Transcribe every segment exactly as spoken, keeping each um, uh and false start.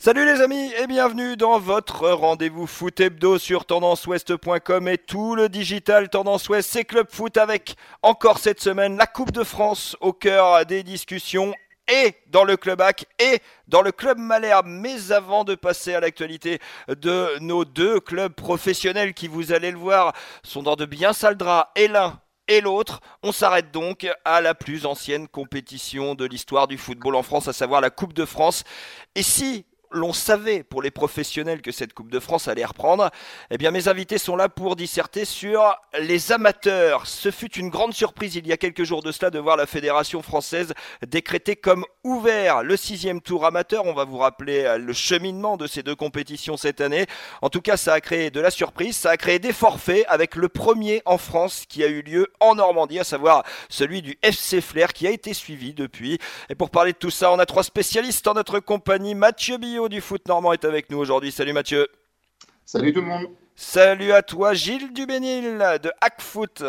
Salut les amis et bienvenue dans votre rendez-vous foot hebdo sur tendance ouest point com et tout le digital Tendance Ouest, c'est Club Foot avec encore cette semaine la Coupe de France au cœur des discussions et dans le Club Hack et dans le Club Malherbe. Mais avant de passer à l'actualité de nos deux clubs professionnels qui, vous allez le voir, sont dans de bien sales draps et l'un et l'autre, on s'arrête donc à la plus ancienne compétition de l'histoire du football en France, à savoir la Coupe de France. Et si l'on savait pour les professionnels que cette Coupe de France allait reprendre, eh bien mes invités sont là pour disserter sur les amateurs. Ce fut une grande surprise il y a quelques jours de cela de voir la Fédération française décréter comme ouvert le sixième tour amateur. On va vous rappeler le cheminement de ces deux compétitions cette année. En tout cas, ça a créé de la surprise, ça a créé des forfaits avec le premier en France qui a eu lieu en Normandie, à savoir celui du F C Flers qui a été suivi depuis. Et pour parler de tout ça, on a trois spécialistes en notre compagnie. Mathieu Billot du foot normand est avec nous aujourd'hui. Salut Mathieu. Salut tout le monde. Salut à toi Gilles Dubénil de Hackfoot.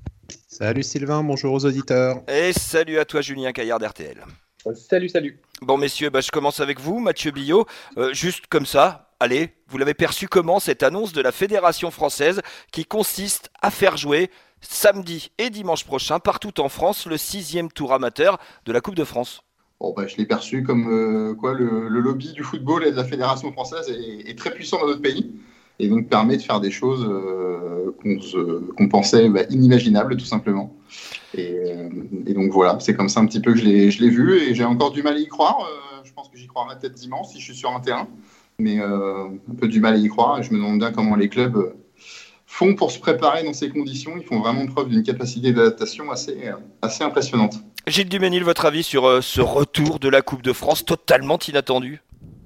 Salut Sylvain, bonjour aux auditeurs. Et salut à toi Julien Caillard d'R T L. Salut, salut. Bon messieurs, bah, je commence avec vous, Mathieu Billot. Euh, juste comme ça, allez, vous l'avez perçu comment cette annonce de la Fédération française qui consiste à faire jouer samedi et dimanche prochain partout en France le sixième tour amateur de la Coupe de France? Bon, bah, je l'ai perçu comme euh, quoi le, le lobby du football et de la Fédération française est, est très puissant dans notre pays et donc permet de faire des choses euh, qu'on, se, qu'on pensait bah, inimaginables tout simplement. Et, euh, et donc voilà, c'est comme ça un petit peu que je l'ai, je l'ai vu et j'ai encore du mal à y croire. Euh, je pense que j'y croirai peut-être dimanche si je suis sur un terrain, mais euh, un peu du mal à y croire. Et je me demande bien comment les clubs font pour se préparer dans ces conditions. Ils font vraiment preuve d'une capacité d'adaptation assez, assez impressionnante. Gilles Duménil, votre avis sur euh, ce retour de la Coupe de France totalement inattendu?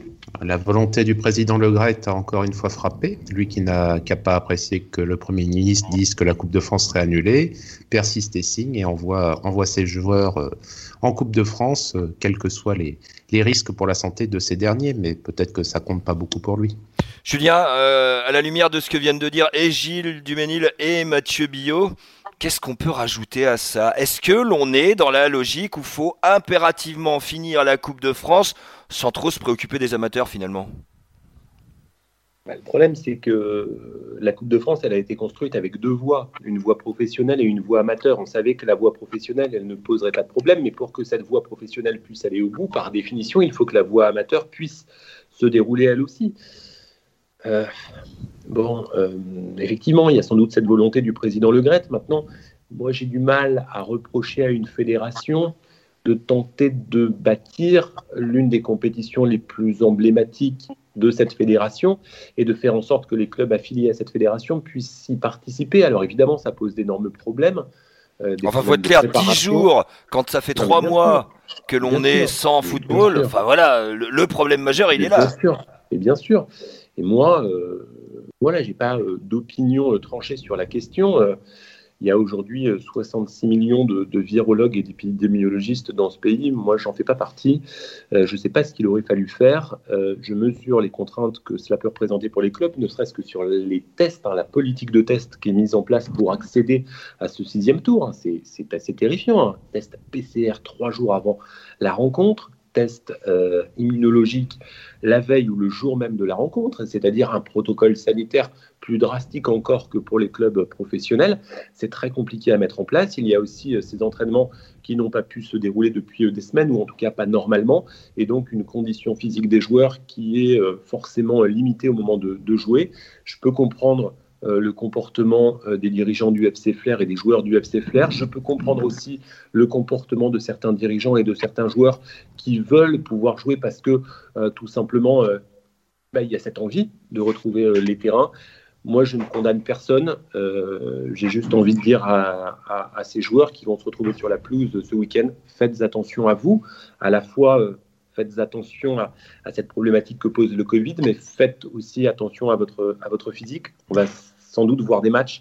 La volonté du président Le Gret a encore une fois frappé. Lui qui n'a qu'à pas apprécier que le Premier ministre dise que la Coupe de France serait annulée, persiste et signe et envoie, envoie ses joueurs euh, en Coupe de France, euh, quels que soient les, les risques pour la santé de ces derniers, mais peut-être que ça compte pas beaucoup pour lui. Julien, euh, à la lumière de ce que viennent de dire et Gilles Duménil et Mathieu Billot, qu'est-ce qu'on peut rajouter à ça? Est-ce que l'on est dans la logique où il faut impérativement finir la Coupe de France sans trop se préoccuper des amateurs finalement? Bah, le problème, c'est que la Coupe de France, elle a été construite avec deux voies, une voie professionnelle et une voie amateur. On savait que la voie professionnelle, elle ne poserait pas de problème, mais pour que cette voie professionnelle puisse aller au bout, par définition, il faut que la voie amateur puisse se dérouler elle aussi. Euh, bon, euh, effectivement, il y a sans doute cette volonté du président Le Gret. Maintenant, moi, j'ai du mal à reprocher à une fédération de tenter de bâtir l'une des compétitions les plus emblématiques de cette fédération et de faire en sorte que les clubs affiliés à cette fédération puissent y participer. Alors évidemment, ça pose d'énormes problèmes. Euh, enfin, faut être clair, dix jours, quand ça fait trois mois sûr. que l'on bien est sûr. sans bien football, bien enfin voilà, le, le problème majeur, il et est là. Bien sûr, et bien sûr. Et moi, euh, voilà, j'ai pas euh, d'opinion euh, tranchée sur la question. Euh, il y a aujourd'hui euh, soixante-six millions de, de virologues et d'épidémiologistes dans ce pays. Moi, j'en fais pas partie. Euh, je ne sais pas ce qu'il aurait fallu faire. Euh, je mesure les contraintes que cela peut représenter pour les clubs, ne serait-ce que sur les tests, hein, la politique de test qui est mise en place pour accéder à ce sixième tour. Hein. C'est, c'est assez terrifiant. Hein. Test P C R trois jours avant la rencontre. Test euh, immunologique la veille ou le jour même de la rencontre, c'est-à-dire un protocole sanitaire plus drastique encore que pour les clubs professionnels. C'est très compliqué à mettre en place. Il y a aussi euh, ces entraînements qui n'ont pas pu se dérouler depuis euh, des semaines, ou en tout cas pas normalement, et donc une condition physique des joueurs qui est euh, forcément euh, limitée au moment de, de jouer. Je peux comprendre Euh, le comportement euh, des dirigeants du F C Flers et des joueurs du F C Flers. Je peux comprendre aussi le comportement de certains dirigeants et de certains joueurs qui veulent pouvoir jouer parce que euh, tout simplement, euh, bah, il y a cette envie de retrouver euh, les terrains. Moi, je ne condamne personne. Euh, j'ai juste envie de dire à, à, à ces joueurs qui vont se retrouver sur la pelouse ce week-end, faites attention à vous, à la fois... Euh, Faites attention à, à cette problématique que pose le Covid, mais faites aussi attention à votre, à votre physique. On va sans doute voir des matchs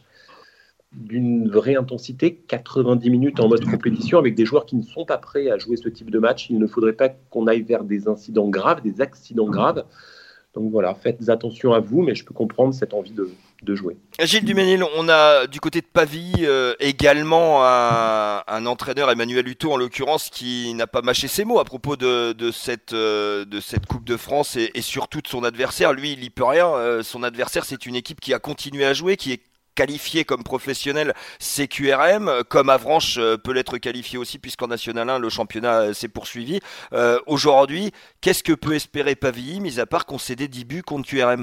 d'une vraie intensité, quatre-vingt-dix minutes en mode compétition, avec des joueurs qui ne sont pas prêts à jouer ce type de match. Il ne faudrait pas qu'on aille vers des incidents graves, des accidents graves. Donc voilà, faites attention à vous, mais je peux comprendre cette envie de, de jouer. Gilles Duménil, on a du côté de Pavie euh, également un, un entraîneur, Emmanuel Hutto en l'occurrence, qui n'a pas mâché ses mots à propos de, de, cette, euh, de cette Coupe de France et, et surtout de son adversaire. Lui, il n'y peut rien. Euh, son adversaire, c'est une équipe qui a continué à jouer, qui est qualifié comme professionnel C Q R M, comme Avranches euh, peut l'être qualifié aussi, puisqu'en National un, le championnat euh, s'est poursuivi. Euh, aujourd'hui, qu'est-ce que peut espérer Pavie, mis à part concéder dix buts contre Q R M ?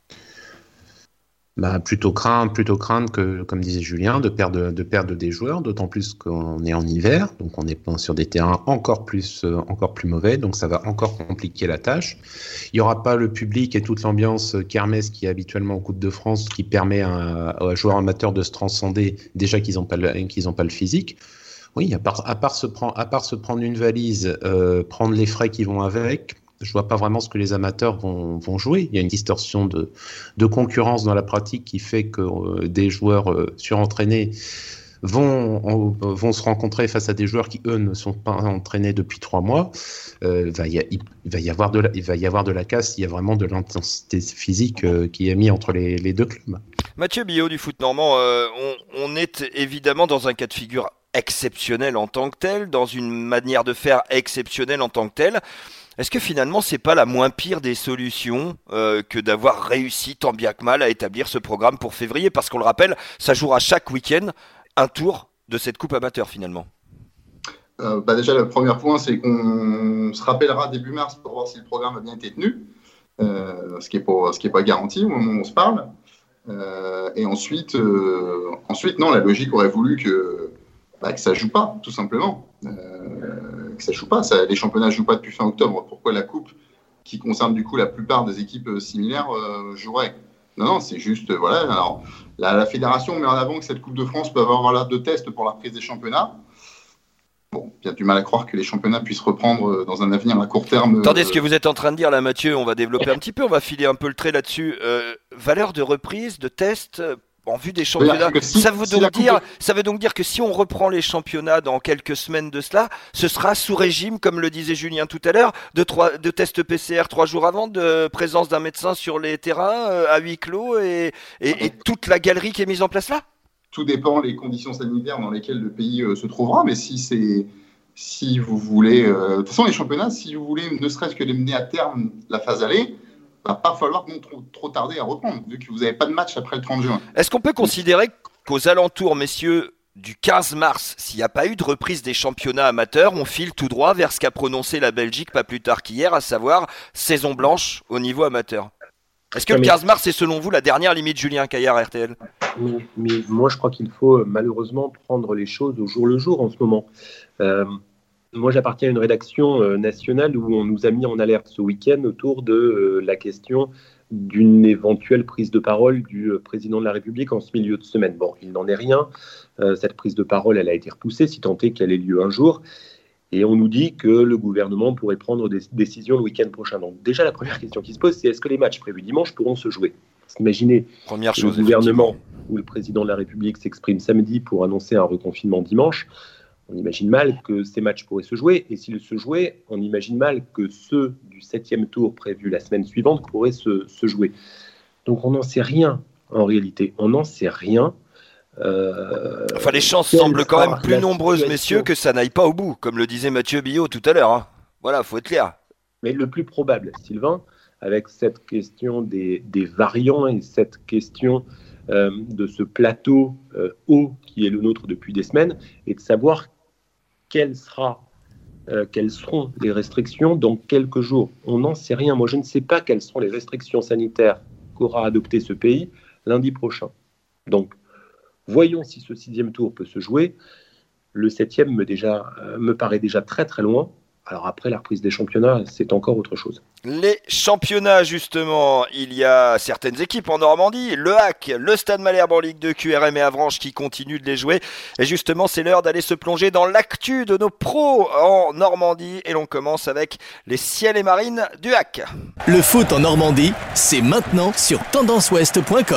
Bah, plutôt craindre, plutôt craindre que, comme disait Julien, de perdre, de perdre des joueurs, d'autant plus qu'on est en hiver, donc on est sur des terrains encore plus, euh, encore plus mauvais, donc ça va encore compliquer la tâche. Il n'y aura pas le public et toute l'ambiance kermesse qui est habituellement en Coupe de France, qui permet à, à joueurs amateurs de se transcender, déjà qu'ils n'ont pas, qu'ils n'ont pas le physique. Oui, à part, à part, se, prendre, à part se prendre une valise, euh, prendre les frais qui vont avec, je vois pas vraiment ce que les amateurs vont, vont jouer. Il y a une distorsion de, de concurrence dans la pratique qui fait que euh, des joueurs euh, surentraînés vont, en, vont se rencontrer face à des joueurs qui, eux, ne sont pas entraînés depuis trois mois. Euh, va y a, il, va y avoir de la, il va y avoir de la casse, il y a vraiment de l'intensité physique euh, qui est mise entre les, les deux clubs. Mathieu Billot du Foot Normand, euh, on, on est évidemment dans un cas de figure exceptionnel en tant que tel, dans une manière de faire exceptionnelle en tant que tel. Est-ce que finalement c'est pas la moins pire des solutions euh, que d'avoir réussi tant bien que mal à établir ce programme pour février ? Parce qu'on le rappelle, ça jouera chaque week-end un tour de cette coupe amateur finalement. Euh, bah déjà le premier point, c'est qu'on se rappellera début mars pour voir si le programme a bien été tenu, euh, ce qui n'est pas, ce qui est pas garanti au moment où on se parle. Euh, et ensuite, euh, ensuite, non, la logique aurait voulu que, bah, que ça ne joue pas, tout simplement. Euh, que ça joue pas. Ça, les championnats ne jouent pas depuis fin octobre. Pourquoi la Coupe, qui concerne du coup la plupart des équipes similaires, euh, jouerait ? Non, non, c'est juste, euh, voilà. Alors, la, la fédération met en avant que cette Coupe de France peut avoir l'air de test pour la reprise des championnats. Bon, il y a du mal à croire que les championnats puissent reprendre dans un avenir à court terme. Attendez, euh... ce que vous êtes en train de dire là, Mathieu, on va développer un petit peu, on va filer un peu le trait là-dessus. Euh, valeur de reprise, de test en vue des championnats. Si, ça, veut si donc dire, coupe... ça veut donc dire que si on reprend les championnats dans quelques semaines de cela, ce sera sous régime, comme le disait Julien tout à l'heure, de, trois, de tests P C R trois jours avant, de présence d'un médecin sur les terrains euh, à huis clos et, et, et toute la galerie qui est mise en place là ? Tout dépend des conditions sanitaires dans lesquelles le pays euh, se trouvera, mais si c'est si vous voulez, euh, de toute façon les championnats, si vous voulez ne serait-ce que les mener à terme la phase aller, va pas falloir non trop, trop tarder à reprendre, vu que vous n'avez pas de match après le trente juin. Est-ce qu'on peut considérer qu'aux alentours, messieurs, du quinze mars, s'il n'y a pas eu de reprise des championnats amateurs, on file tout droit vers ce qu'a prononcé la Belgique pas plus tard qu'hier, à savoir saison blanche au niveau amateur ? Est-ce que le quinze mars est selon vous la dernière limite, Julien Caillard, R T L ? mais, mais moi je crois qu'il faut malheureusement prendre les choses au jour le jour en ce moment. Euh, moi j'appartiens à une rédaction euh, nationale où on nous a mis en alerte ce week-end autour de euh, la question d'une éventuelle prise de parole du euh, président de la République en ce milieu de semaine. Bon, il n'en est rien. Euh, cette prise de parole, elle a été repoussée, si tant est qu'elle ait lieu un jour. Et on nous dit que le gouvernement pourrait prendre des décisions le week-end prochain. Donc déjà, la première question qui se pose, c'est est-ce que les matchs prévus dimanche pourront se jouer ? Imaginez Première que chose, le gouvernement ou le président de la République s'exprime samedi pour annoncer un reconfinement dimanche. On imagine mal que ces matchs pourraient se jouer. Et s'ils se jouaient, on imagine mal que ceux du septième tour prévu la semaine suivante pourraient se, se jouer. Donc on n'en sait rien en réalité. On n'en sait rien. Euh, enfin, les chances semblent quand même plus nombreuses, situation. Messieurs, que ça n'aille pas au bout, comme le disait Mathieu Billot tout à l'heure. Hein. Voilà, faut être clair. Mais le plus probable, Sylvain, avec cette question des, des variants et cette question euh, de ce plateau euh, haut qui est le nôtre depuis des semaines, est de savoir quelle sera, euh, quelles seront les restrictions dans quelques jours. On n'en sait rien. Moi, je ne sais pas quelles seront les restrictions sanitaires qu'aura adopté ce pays lundi prochain. Donc, voyons si ce sixième tour peut se jouer. Le septième me, déjà, euh, me paraît déjà très très loin. Alors après, la reprise des championnats, c'est encore autre chose. Les championnats, justement, il y a certaines équipes en Normandie, le H A C, le Stade Malherbe en Ligue deux, Q R M et Avranches qui continuent de les jouer. Et justement, c'est l'heure d'aller se plonger dans l'actu de nos pros en Normandie. Et l'on commence avec les Ciels et Marines du H A C. Le foot en Normandie, c'est maintenant sur tendance ouest point com.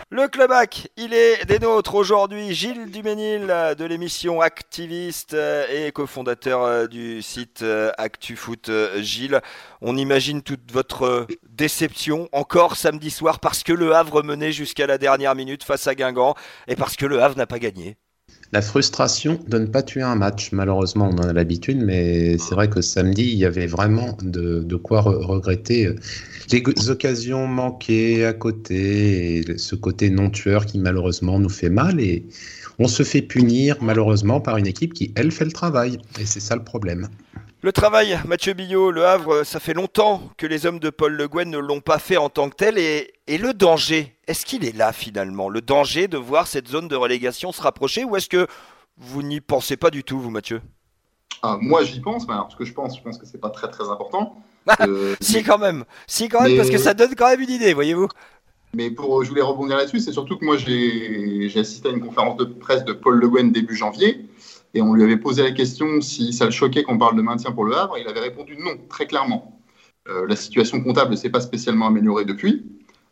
Le Club Hack, il est des nôtres aujourd'hui. Gilles Duménil de l'émission Activiste et cofondateur du site ActuFoot. Gilles, on imagine toute votre déception encore samedi soir parce que le Havre menait jusqu'à la dernière minute face à Guingamp et parce que le Havre n'a pas gagné. La frustration de ne pas tuer un match, malheureusement on en a l'habitude, mais c'est vrai que samedi il y avait vraiment de, de quoi re- regretter les occasions manquées à côté, et ce côté non tueur qui malheureusement nous fait mal, et on se fait punir malheureusement par une équipe qui elle fait le travail, et c'est ça le problème. Le travail, Mathieu Billot, le Havre, ça fait longtemps que les hommes de Paul Le Guen ne l'ont pas fait en tant que tel. Et, et le danger, est-ce qu'il est là finalement? Le danger de voir cette zone de relégation se rapprocher, ou est-ce que vous n'y pensez pas du tout, vous Mathieu? Ah, moi j'y pense, mais alors ce que je pense, je pense que c'est pas très très important. Euh, si quand même, si quand même, mais... parce que ça donne quand même une idée, voyez-vous. Mais pour, je voulais rebondir là-dessus, c'est surtout que moi j'ai, j'ai assisté à une conférence de presse de Paul Le Guen début janvier. Et on lui avait posé la question si ça le choquait qu'on parle de maintien pour le Havre. Il avait répondu non, très clairement. Euh, la situation comptable ne s'est pas spécialement améliorée depuis.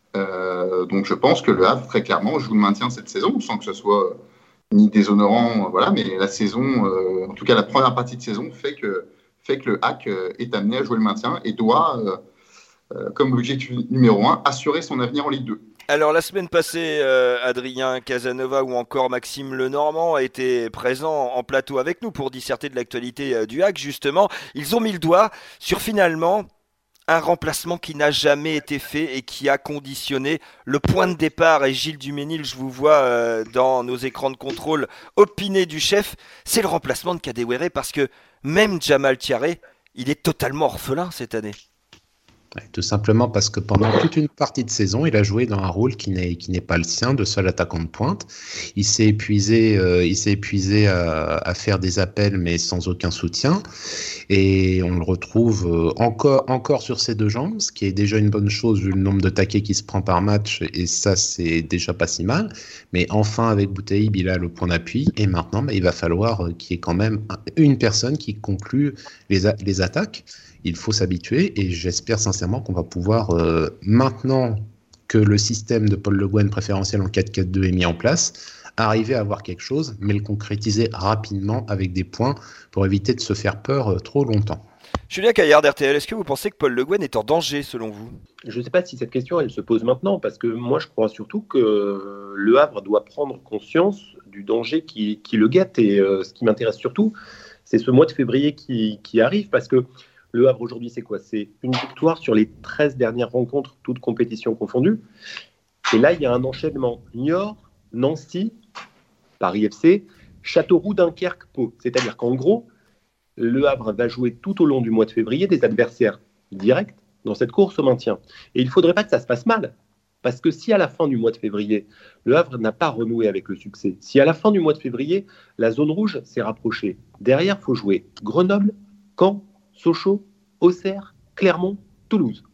Euh, donc je pense que le Havre, très clairement, joue le maintien cette saison, sans que ce soit ni déshonorant. Voilà, mais la saison, euh, en tout cas la première partie de saison, fait que, fait que le Hack est amené à jouer le maintien et doit, euh, euh, comme objectif numéro un, assurer son avenir en Ligue deux. Alors la semaine passée, euh, Adrien Casanova ou encore Maxime Lenormand étaient présents en plateau avec nous pour disserter de l'actualité euh, du Hack justement. Ils ont mis le doigt sur finalement un remplacement qui n'a jamais été fait et qui a conditionné le point de départ. Et Gilles Duménil, je vous vois euh, dans nos écrans de contrôle opiner du chef, c'est le remplacement de Kadewere parce que même Jamal Thiaré, il est totalement orphelin cette année. Tout simplement parce que pendant toute une partie de saison, il a joué dans un rôle qui n'est, qui n'est pas le sien, de seul attaquant de pointe. Il s'est épuisé, euh, il s'est épuisé à, à faire des appels, mais sans aucun soutien. Et on le retrouve euh, encore, encore sur ses deux jambes, ce qui est déjà une bonne chose vu le nombre de taquets qu'il se prend par match. Et ça, c'est déjà pas si mal. Mais enfin, avec Boutaïb, il a le point d'appui. Et maintenant, bah, il va falloir qu'il y ait quand même une personne qui conclue les, a- les attaques. Il faut s'habituer et j'espère sincèrement qu'on va pouvoir, euh, maintenant que le système de Paul Le Guen préférentiel en quatre quatre deux est mis en place, arriver à avoir quelque chose, mais le concrétiser rapidement avec des points pour éviter de se faire peur euh, trop longtemps. Julien Caillard d'R T L, est-ce que vous pensez que Paul Le Guen est en danger selon vous? Je ne sais pas si cette question elle se pose maintenant, parce que moi je crois surtout que le Havre doit prendre conscience du danger qui, qui le guette. Et euh, ce qui m'intéresse surtout, c'est ce mois de février qui, qui arrive, parce que le Havre aujourd'hui, c'est quoi? C'est une victoire sur les treize dernières rencontres, toutes compétitions confondues. Et là, il y a un enchaînement. Niort, Nancy, Paris F C, Châteauroux, Dunkerque, Pau. C'est-à-dire qu'en gros, le Havre va jouer tout au long du mois de février des adversaires directs dans cette course au maintien. Et il ne faudrait pas que ça se passe mal. Parce que si à la fin du mois de février, le Havre n'a pas renoué avec le succès, si à la fin du mois de février, la zone rouge s'est rapprochée, derrière, il faut jouer Grenoble, Caen, Sochaux, Auxerre, Clermont, Toulouse.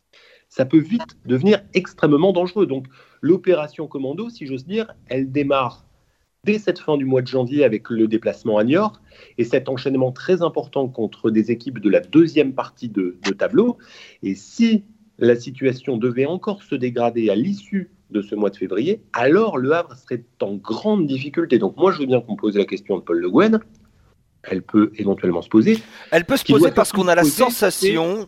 Ça peut vite devenir extrêmement dangereux. Donc l'opération commando, si j'ose dire, elle démarre dès cette fin du mois de janvier avec le déplacement à Niort et cet enchaînement très important contre des équipes de la deuxième partie de, de tableau. Et si la situation devait encore se dégrader à l'issue de ce mois de février, alors le Havre serait en grande difficulté. Donc moi, je veux bien qu'on pose la question de Paul Le Guen. Elle peut éventuellement se poser. Elle peut se poser parce qu'on a la sensation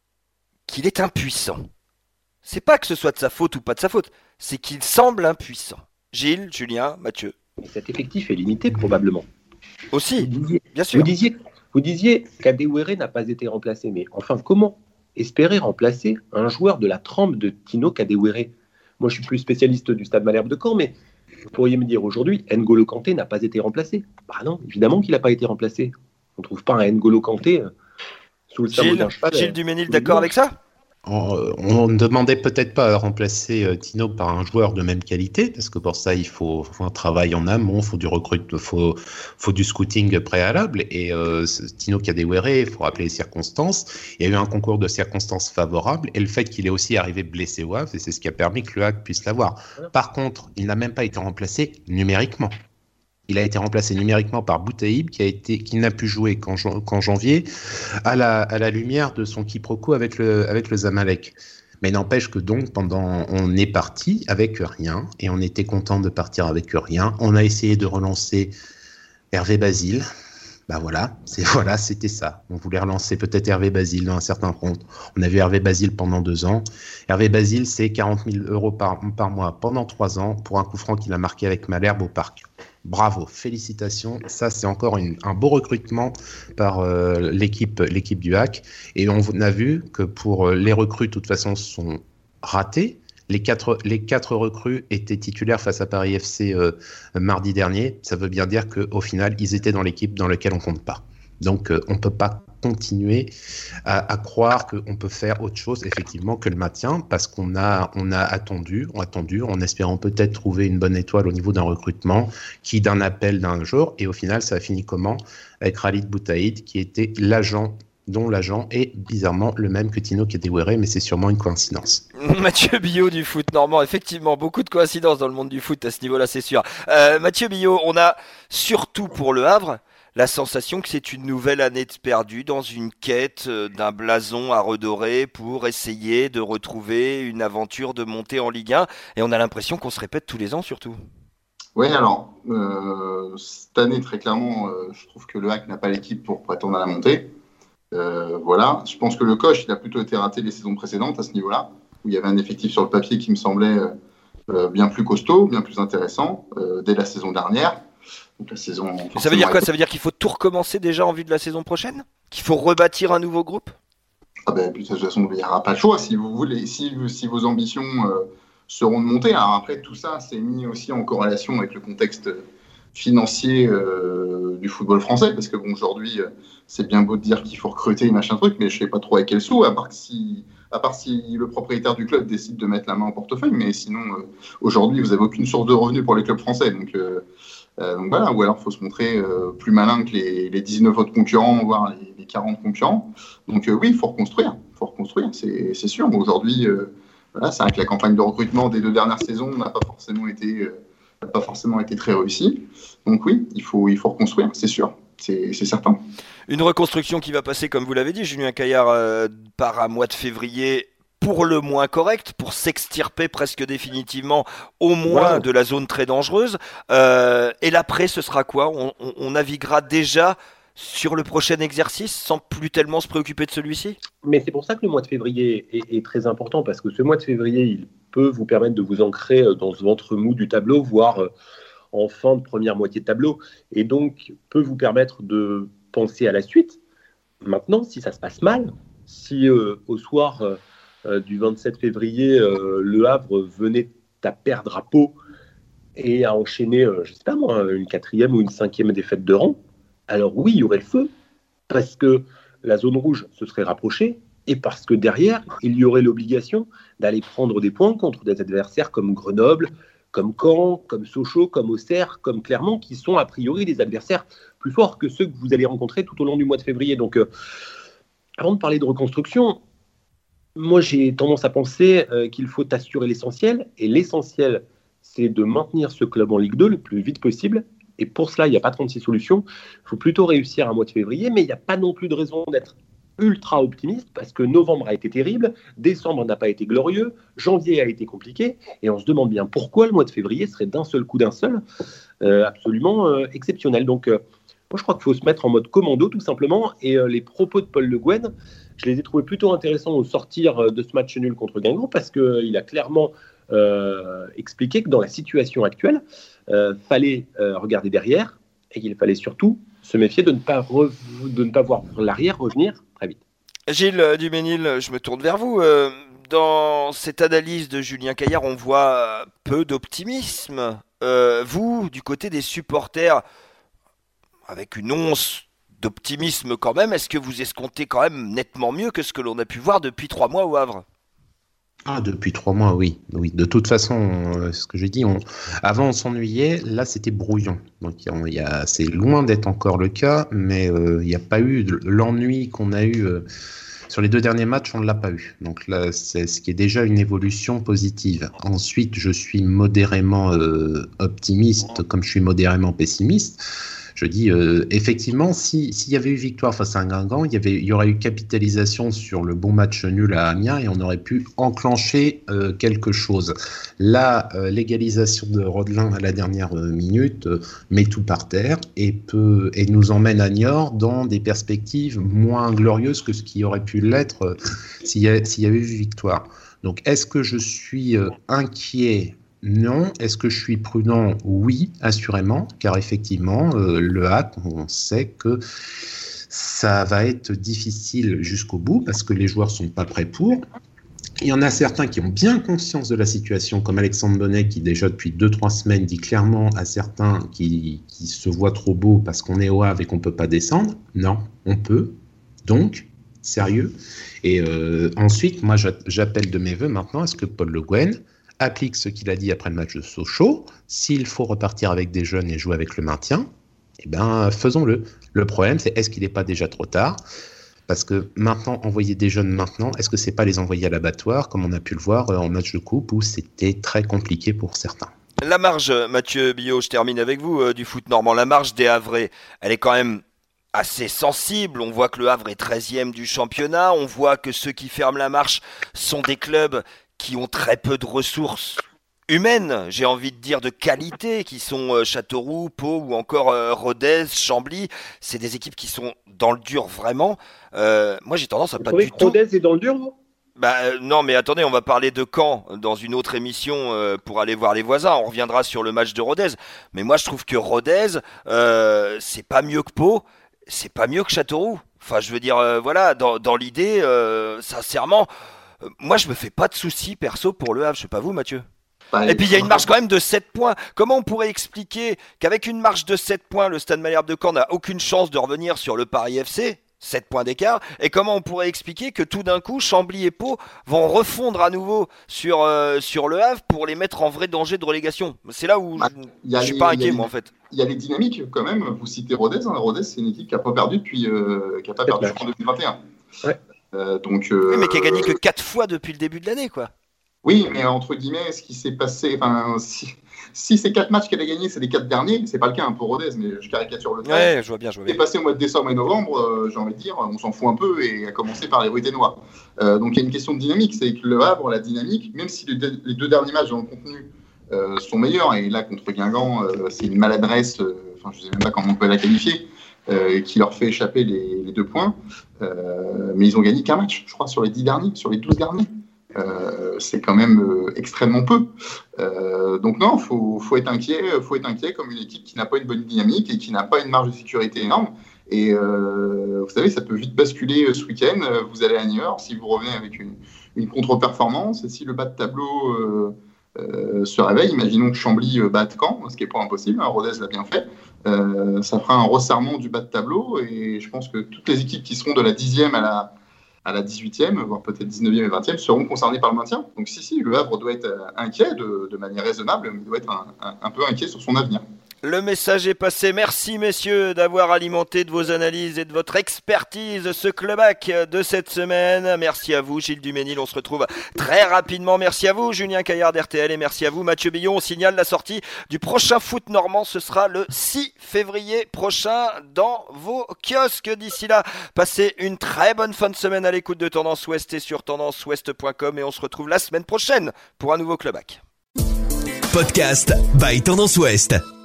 qu'il est impuissant. C'est pas que ce soit de sa faute ou pas de sa faute, c'est qu'il semble impuissant. Gilles, Julien, Mathieu. Et cet effectif est limité probablement. Aussi, vous disiez, bien sûr. Vous disiez, vous disiez qu'Adewere n'a pas été remplacé, mais enfin, comment espérer remplacer un joueur de la trempe de Tino Kadewere? Moi, je suis plus spécialiste du Stade Malherbe de Caen, mais vous pourriez me dire aujourd'hui, N'Golo Kanté n'a pas été remplacé. Bah non, évidemment qu'il n'a pas été remplacé. On ne trouve pas un N'Golo Kanté euh, sous le sabot d'un cheval. Gilles Duménil, d'accord avec ça? On, on ne demandait peut-être pas à remplacer euh, Tino par un joueur de même qualité, parce que pour ça, il faut, faut un travail en amont, il faut du recrutement, faut, faut du scouting préalable. Et euh, Tino Kadewere, il faut rappeler les circonstances. Il y a eu un concours de circonstances favorables, et le fait qu'il est aussi arrivé blessé au Havre, et c'est ce qui a permis que le Hack puisse l'avoir. Par contre, il n'a même pas été remplacé numériquement. Il a été remplacé numériquement par Boutaïb, qui a été, qui n'a pu jouer qu'en, qu'en janvier, à la, à la lumière de son quiproquo avec le, avec le Zamalek. Mais n'empêche que donc, pendant, on est parti avec rien, et on était content de partir avec rien. On a essayé de relancer Hervé Basile. Bah voilà, c'est, voilà, c'était ça. On voulait relancer peut-être Hervé Basile dans un certain compte. On a vu Hervé Basile pendant deux ans. Hervé Basile, c'est quarante mille euros par, par mois pendant trois ans pour un coup franc qu'il a marqué avec Malherbe au Parc. Bravo, félicitations. Ça, c'est encore une, un beau recrutement par euh, l'équipe, l'équipe du H A C. Et on a vu que pour euh, les recrues, de toute façon, sont ratées. Les quatre, les quatre recrues étaient titulaires face à Paris F C euh, mardi dernier. Ça veut bien dire qu'au final, ils étaient dans l'équipe dans laquelle on ne compte pas. Donc, euh, on ne peut pas continuer à, à croire qu'on peut faire autre chose, effectivement, que le maintien, parce qu'on a, on a attendu, on a attendu, en espérant peut-être trouver une bonne étoile au niveau d'un recrutement, qui d'un appel d'un jour, et au final, ça a fini comment ? Avec Khalid Boutaïd, qui était l'agent dont l'agent est bizarrement le même que Tino Kadewere, mais c'est sûrement une coïncidence. Mathieu Billot du foot normand, effectivement, beaucoup de coïncidences dans le monde du foot à ce niveau-là, c'est sûr. Euh, Mathieu Billot, on a surtout pour Le Havre la sensation que c'est une nouvelle année de perdu dans une quête d'un blason à redorer pour essayer de retrouver une aventure de montée en Ligue un, et on a l'impression qu'on se répète tous les ans surtout. Oui, alors, euh, cette année, très clairement, euh, je trouve que le H A C n'a pas l'équipe pour prétendre à la montée. Euh, voilà, je pense que le coach, il a plutôt été raté les saisons précédentes à ce niveau-là, où il y avait un effectif sur le papier qui me semblait euh, bien plus costaud, bien plus intéressant, euh, dès la saison dernière. Donc la saison, ça veut dire quoi ? Ça veut dire qu'il faut tout recommencer déjà en vue de la saison prochaine ? Qu'il faut rebâtir un nouveau groupe ? Ah ben, de toute façon, il n'y aura pas le choix si vous voulez, si, si vos ambitions euh, seront de monter. Alors après, tout ça, c'est mis aussi en corrélation avec le contexte financier euh, du football français, parce que bon, aujourd'hui, euh, c'est bien beau de dire qu'il faut recruter machin truc, mais je sais pas trop avec quel sou, à part si, à part si le propriétaire du club décide de mettre la main au portefeuille, mais sinon, euh, aujourd'hui, vous avez aucune source de revenus pour les clubs français, donc, euh, euh, donc voilà, ou alors il faut se montrer euh, plus malin que les, les dix-neuf autres concurrents, voire les, les quarante concurrents. Donc euh, oui, il faut reconstruire, il faut reconstruire, c'est, c'est sûr. Aujourd'hui, euh, voilà, c'est vrai que la campagne de recrutement des deux dernières saisons n'a pas forcément été euh, n'a pas forcément été très réussi. Donc oui, il faut, il faut reconstruire, c'est sûr, c'est, c'est certain. Une reconstruction qui va passer, comme vous l'avez dit, Julien Caillard euh, part un mois de février pour le moins correct, pour s'extirper presque définitivement au moins wow. de la zone très dangereuse. Euh, et l'après, ce sera quoi ? on, on, on naviguera déjà sur le prochain exercice sans plus tellement se préoccuper de celui-ci ? Mais c'est pour ça que le mois de février est, est très important, parce que ce mois de février, il peut vous permettre de vous ancrer dans ce ventre mou du tableau, voire en fin de première moitié de tableau, et donc peut vous permettre de penser à la suite. Maintenant, si ça se passe mal, si euh, au soir euh, du vingt-sept février, euh, Le Havre venait à perdre à Pau et à enchaîner, euh, je sais pas moi, une quatrième ou une cinquième défaite de rang, alors oui, il y aurait le feu, parce que la zone rouge se serait rapprochée, et parce que derrière, il y aurait l'obligation d'aller prendre des points contre des adversaires comme Grenoble, comme Caen, comme Sochaux, comme Auxerre, comme Clermont, qui sont a priori des adversaires plus forts que ceux que vous allez rencontrer tout au long du mois de février. Donc, euh, avant de parler de reconstruction, moi j'ai tendance à penser euh, qu'il faut assurer l'essentiel, et l'essentiel, c'est de maintenir ce club en Ligue deux le plus vite possible. Et pour cela, il n'y a pas trente-six solutions. Il faut plutôt réussir un mois de février, mais il n'y a pas non plus de raison d'être ultra optimiste, parce que novembre a été terrible, décembre n'a pas été glorieux, janvier a été compliqué, et on se demande bien pourquoi le mois de février serait d'un seul coup d'un seul, euh, absolument euh, exceptionnel. Donc, euh, moi je crois qu'il faut se mettre en mode commando, tout simplement, et euh, les propos de Paul Le Guen, je les ai trouvés plutôt intéressants au sortir de ce match nul contre Guingamp, parce qu'il euh, a clairement euh, expliqué que dans la situation actuelle, il euh, fallait euh, regarder derrière, et qu'il fallait surtout se méfier de ne pas, re- de ne pas voir l'arrière revenir très vite. Gilles Duménil, je me tourne vers vous. Euh, dans cette analyse de Julien Caillard, on voit peu d'optimisme. Euh, vous, du côté des supporters, avec une once d'optimisme quand même, est-ce que vous escomptez quand même nettement mieux que ce que l'on a pu voir depuis trois mois au Havre ? Ah, depuis trois mois, oui. Oui. De toute façon, euh, ce que j'ai dit, on... avant on s'ennuyait, là c'était brouillon. Donc il y a... c'est loin d'être encore le cas, mais euh, il n'y a pas eu de... l'ennui qu'on a eu euh... sur les deux derniers matchs, on ne l'a pas eu. Donc là, c'est ce qui est déjà une évolution positive. Ensuite, je suis modérément euh, optimiste, comme je suis modérément pessimiste. Je dis, euh, effectivement, si, s'il y avait eu victoire face à un Guingamp, il y, avait, il y aurait eu capitalisation sur le bon match nul à Amiens et on aurait pu enclencher euh, quelque chose. Là, euh, l'égalisation de Rodelin à la dernière euh, minute euh, met tout par terre et, peut, et nous emmène à Niort dans des perspectives moins glorieuses que ce qui aurait pu l'être euh, s'il y a, s'il y avait eu victoire. Donc, est-ce que je suis euh, inquiet ? Non. Est-ce que je suis prudent ? Oui, assurément, car effectivement, euh, le Havre, on sait que ça va être difficile jusqu'au bout parce que les joueurs ne sont pas prêts pour. Il y en a certains qui ont bien conscience de la situation, comme Alexandre Bonnet, qui déjà depuis deux trois semaines dit clairement à certains qui, qui se voient trop beaux parce qu'on est au Havre et qu'on ne peut pas descendre. Non, on peut. Donc, sérieux. Et euh, ensuite, moi, j'appelle de mes voeux maintenant à ce que Paul Le Guen applique ce qu'il a dit après le match de Sochaux. S'il faut repartir avec des jeunes et jouer avec le maintien, eh ben, faisons-le. Le problème, c'est est-ce qu'il n'est pas déjà trop tard ? Parce que maintenant, envoyer des jeunes maintenant, est-ce que c'est pas les envoyer à l'abattoir, comme on a pu le voir en match de coupe, où c'était très compliqué pour certains ? La marge, Mathieu Billot, je termine avec vous, euh, du foot normand. La marge des Havrais, elle est quand même assez sensible. On voit que le Havre est treizième du championnat. On voit que ceux qui ferment la marche sont des clubs qui ont très peu de ressources humaines, j'ai envie de dire de qualité, qui sont euh, Châteauroux, Pau ou encore euh, Rodez, Chambly. C'est des équipes qui sont dans le dur vraiment. Euh, moi j'ai tendance à Vous pas trouvez du que tout... Rodez est dans le dur, vous ? Bah euh, non, mais attendez, on va parler de Caen dans une autre émission euh, pour aller voir les voisins. On reviendra sur le match de Rodez. Mais moi je trouve que Rodez, euh, c'est pas mieux que Pau, c'est pas mieux que Châteauroux. Enfin je veux dire, euh, voilà, dans, dans l'idée, euh, sincèrement... Moi, je me fais pas de soucis perso pour le Havre, je sais pas vous, Mathieu. Et puis il y a une marge quand même de sept points. Comment on pourrait expliquer qu'avec une marge de sept points, le Stade Malherbe de Caen n'a aucune chance de revenir sur le Paris F C, sept points d'écart, et comment on pourrait expliquer que tout d'un coup, Chambly et Pau vont refondre à nouveau sur, euh, sur le Havre pour les mettre en vrai danger de relégation ? C'est là où bah, je ne suis les, pas inquiet, moi, en fait. Il y a les dynamiques quand même. Vous citez Rodez. Hein. Rodez, c'est une équipe qui n'a pas perdu depuis, euh, qui a pas perdu en deux mille vingt et un. Ouais. Euh, donc, euh, oui, mais qui a gagné que quatre fois depuis le début de l'année, quoi. Oui, mais entre guillemets, ce qui s'est passé, enfin, si, si ces quatre matchs qu'elle a gagnés, c'est les quatre derniers, c'est pas le cas hein, pour Rodez, mais je caricature le trait. Ouais, je vois bien, je vois bien. C'est passé au mois de décembre et novembre, euh, j'ai envie de dire, on s'en fout un peu, et à commencer par les Ruténois. Euh, donc il y a une question de dynamique, c'est que le Havre, la dynamique, même si les deux, les deux derniers matchs dans le contenu euh, sont meilleurs, et là contre Guingamp, euh, c'est une maladresse, euh, enfin je sais même pas comment on peut la qualifier. Euh, qui leur fait échapper les, les deux points. Euh, mais ils ont gagné qu'un match, je crois, sur les dix derniers, sur les douze derniers. Euh, c'est quand même euh, extrêmement peu. Euh, donc non, il faut, faut être inquiet, faut être inquiet comme une équipe qui n'a pas une bonne dynamique et qui n'a pas une marge de sécurité énorme. Et euh, vous savez, ça peut vite basculer ce week-end. Vous allez à Niort, si vous revenez avec une, une contre-performance, et si le bas de tableau euh, euh, se réveille, imaginons que Chambly euh, batte Caen, ce qui n'est pas impossible, hein, Rodez l'a bien fait. Euh, ça fera un resserrement du bas de tableau et je pense que toutes les équipes qui seront de la dixième à la, à la dix-huitième, voire peut-être dix-neuvième et vingtième, seront concernées par le maintien. Donc si, si, le Havre doit être inquiet de, de manière raisonnable, mais il doit être un, un, un peu inquiet sur son avenir. Le message est passé. Merci messieurs d'avoir alimenté de vos analyses et de votre expertise ce club-hack de cette semaine. Merci à vous Gilles Duménil, on se retrouve très rapidement. Merci à vous Julien Caillard d'R T L et merci à vous Mathieu Billon. On signale la sortie du prochain foot normand, ce sera le six février prochain dans vos kiosques. D'ici là, passez une très bonne fin de semaine à l'écoute de Tendance Ouest et sur tendance ouest point com et on se retrouve la semaine prochaine pour un nouveau club-hack. Podcast by Tendance Ouest.